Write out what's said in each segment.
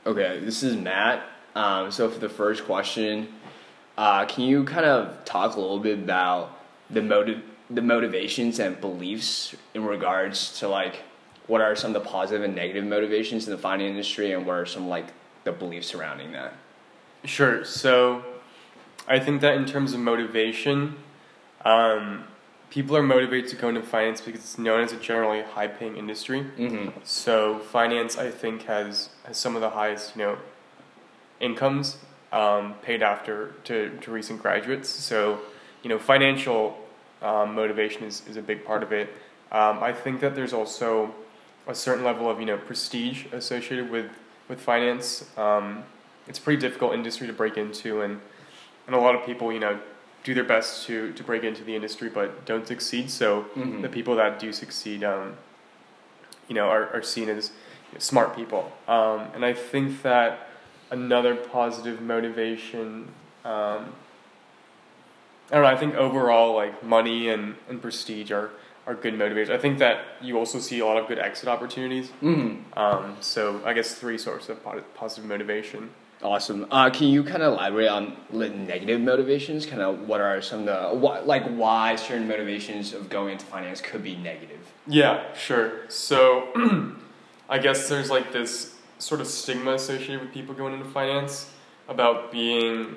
Okay, this is Matt. So for the first question, can you kind of talk a little bit about the motivations and beliefs in regards to like what are some of the positive and negative motivations in the finance industry, and what are some like the beliefs surrounding that? Sure. So I think that in terms of motivation, people are motivated to go into finance because it's known as a generally high-paying industry. Mm-hmm. So finance, I think, has some of the highest, incomes paid after to recent graduates. So, financial motivation is a big part of it. I think that there's also a certain level of, prestige associated with finance. It's a pretty difficult industry to break into, and a lot of people, do their best to break into the industry but don't succeed. So Mm-hmm. the people that do succeed, are seen as smart people. And I think that another positive motivation, I don't know, I think overall like money and prestige are good motivators. I think that you also see a lot of good exit opportunities. Mm-hmm. So I guess three sources of positive motivation. Awesome. Can you kind of elaborate on the negative motivations? Kind of what are some of the why certain motivations of going into finance could be negative? Yeah, sure. So I guess there's like this sort of stigma associated with people going into finance about being,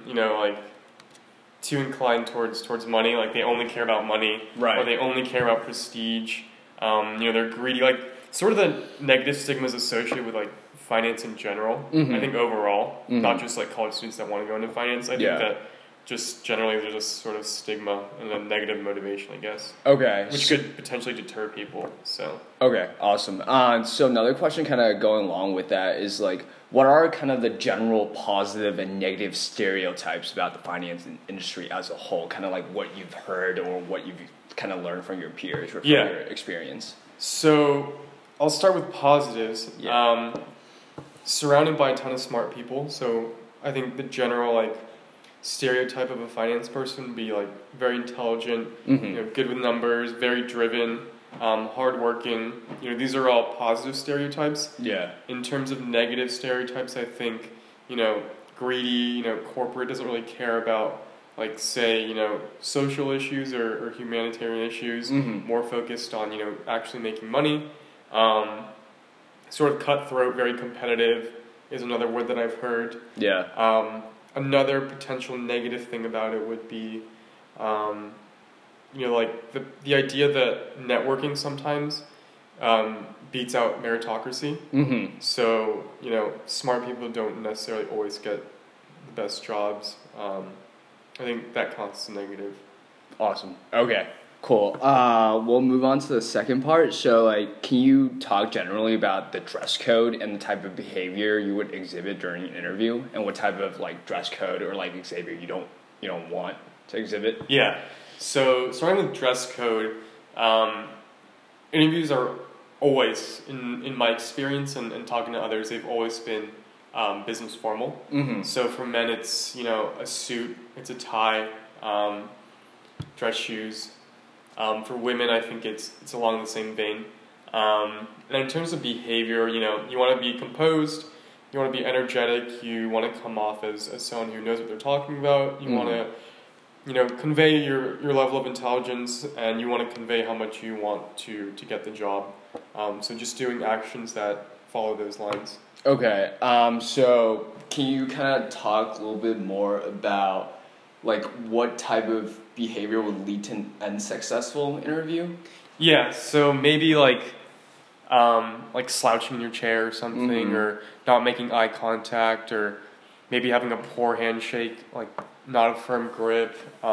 too inclined towards money. Like they only care about money, Right. Or they only care about prestige. They're greedy. Like sort of the negative stigmas associated with like finance in general. Mm-hmm. I think overall, Mm-hmm. not just like college students that want to go into finance. I think that just generally there's a sort of stigma and a negative motivation, I guess. Okay. Which could potentially deter people. So. Okay, awesome. So another question kind of going along with that is like, what are kind of the general positive and negative stereotypes about the finance industry as a whole? Kind of like what you've heard or what you've kind of learned from your peers or from your experience. So I'll start with positives. Yeah. Surrounded by a ton of smart people. So I think the general stereotype of a finance person would be like very intelligent, Mm-hmm. good with numbers, very driven, hardworking. These are all positive stereotypes. Yeah. In terms of negative stereotypes, I think greedy, corporate doesn't really care about say social issues or humanitarian issues. Mm-hmm. More focused on actually making money. Sort of cutthroat, very competitive is another word that I've heard. Yeah. Another potential negative thing about it would be, the idea that networking sometimes beats out meritocracy. Mm-hmm. So, smart people don't necessarily always get the best jobs. I think that counts as negative. Awesome. Okay. Cool. We'll move on to the second part. So, can you talk generally about the dress code and the type of behavior you would exhibit during an interview, and what type of dress code or behavior you don't want to exhibit? Yeah. So, starting with dress code, interviews are always, in my experience and talking to others, they've always been business formal. Mm-hmm. So for men, it's a suit, it's a tie, dress shoes. For women, I think it's along the same vein. And in terms of behavior, you want to be composed, you want to be energetic, you want to come off as someone who knows what they're talking about, you want to, convey your level of intelligence, and you want to convey how much you want to get the job. So just doing actions that follow those lines. Okay. So can you kind of talk a little bit more about what type of behavior would lead to an unsuccessful interview? Yeah, so maybe slouching in your chair or something, Mm-hmm. or not making eye contact, or maybe having a poor handshake, not a firm grip,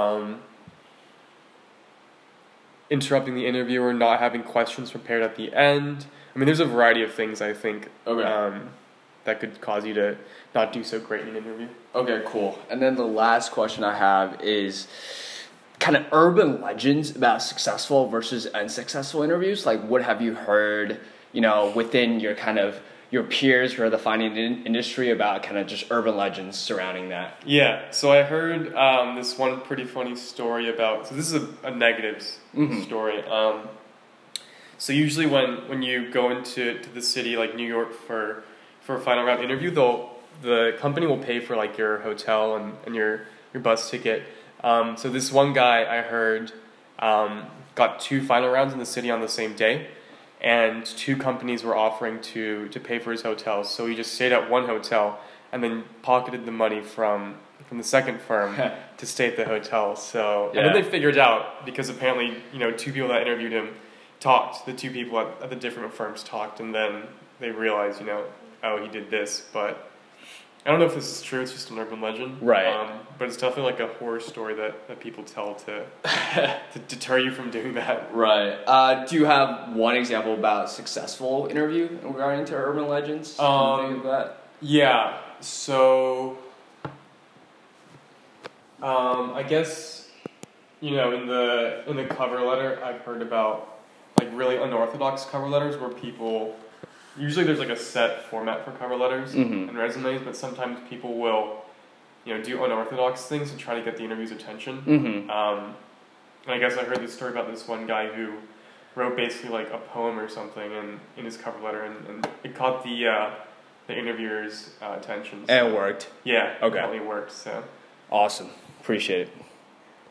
interrupting the interviewer, not having questions prepared at the end. I mean, there's a variety of things I think that could cause you to not do so great in an interview. Okay, cool. And then the last question I have is kind of urban legends about successful versus unsuccessful interviews. What have you heard, within your kind of your peers who are the finance industry about kind of just urban legends surrounding that? Yeah, so I heard this one pretty funny story about, so this is a negatives story. So usually when you go into the city like New York for for a final round interview, the company will pay for like your hotel and your bus ticket. So this one guy I heard got 2 final rounds in the city on the same day, and 2 companies were offering to pay for his hotel. So he just stayed at one hotel and then pocketed the money from the second firm to stay at the hotel. So and then they figured out, because apparently 2 people that interviewed him talked. The 2 people at the different firms talked, and then they realized oh, he did this, but. I don't know if this is true, it's just an urban legend. Right. But it's definitely like a horror story that people tell to deter you from doing that. Right. Do you have one example about a successful interview regarding to urban legends? Can you think of that? Yeah. So, I guess, in the cover letter, I've heard about like really unorthodox cover letters where people... Usually there's like a set format for cover letters and resumes, but sometimes people will, do unorthodox things to try to get the interview's attention. And I guess I heard this story about this one guy who wrote basically like a poem or something in his cover letter, and it caught the interviewer's attention. So. And it worked. Yeah, okay. It definitely worked. So awesome, appreciate it.